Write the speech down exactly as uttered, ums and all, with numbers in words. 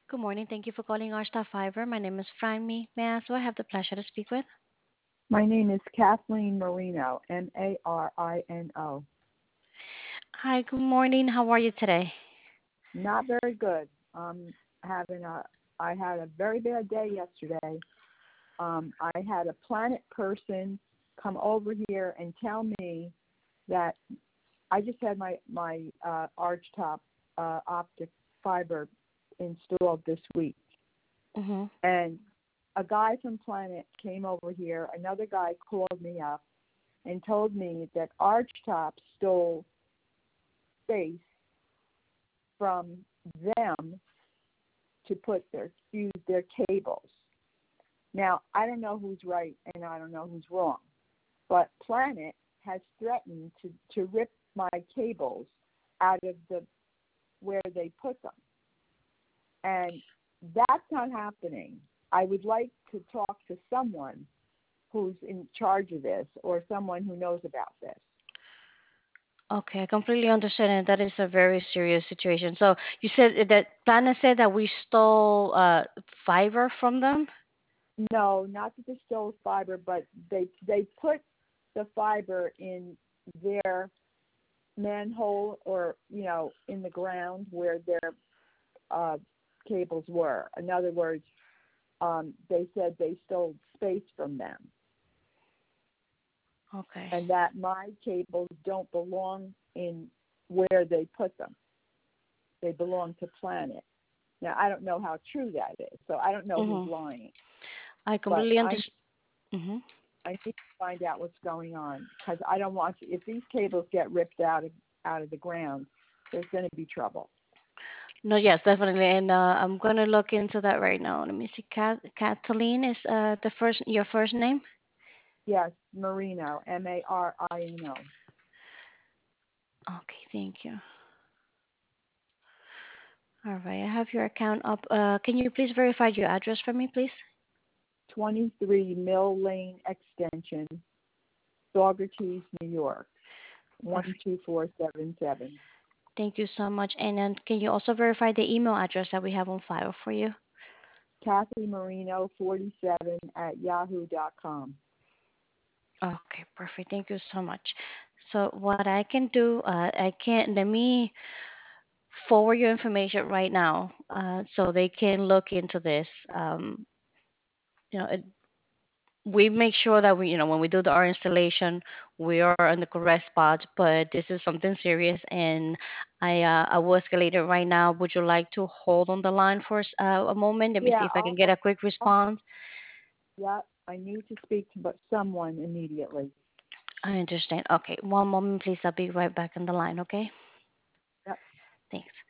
Good morning. Thank you for calling our Star Fiber. My name is Franmy. May I ask who I have the pleasure to speak with? My name is Kathleen Marino, M A R I N O. Hi, good morning. How are you today? Not very good. Um, having a, I had a very bad day yesterday. Um, I had a Planet person come over here and tell me that I just had my my uh, arch top uh, optic fiber installed this week, Mm-hmm. and a guy from Planet came over here. Another guy called me up and told me that Arch Top stole space from them to put their use their cables. Now, I don't know who's right and I don't know who's wrong, but Planet has threatened to, to rip my cables out of the where they put them. And that's not happening. I would like to talk to someone who's in charge of this or someone who knows about this. Okay, I completely understand, and that is a very serious situation. So you said that Planet said that we stole uh, fiber from them? No, not that they stole fiber, but they they put the fiber in their manhole or you know in the ground where their uh, cables were. In other words, um, they said they stole space from them, Okay. and that my cables don't belong in where they put them. They belong to Planet. Now I don't know how true that is, so I don't know who's Mm-hmm. lying, I but completely I understand. Mm-hmm. I need to find out what's going on because I don't want to, if these cables get ripped out of out of the ground, there's going to be trouble. No, yes, definitely, and uh, I'm gonna look into that right now. Let me see. Kat- Kathleen is uh, the first your first name? Yes, Marino, M A R I N O, Okay, thank you. All right, I have your account up. Uh, can you please verify your address for me, please? twenty-three Mill Lane Extension, Saugerties, New York, one Perfect. two four seven seven. Thank you so much. And then can you also verify the email address that we have on file for you? Kathy Marino forty-seven at yahoo dot com. Okay, perfect. Thank you so much. So what I can do, uh, I can let me forward your information right now, uh, so they can look into this. Um, you know, it, we make sure that we, you know, when we do the, our installation, we are on the correct spot. But this is something serious, and I, uh, I will escalate it right now. Would you like to hold on the line for s- uh, a moment? Let me see Yeah, if I can I'll, get a quick I'll, response. yeah, I need to speak to but someone immediately. I understand. Okay, one moment, please. I'll be right back on the line. Okay. Yep. Thanks.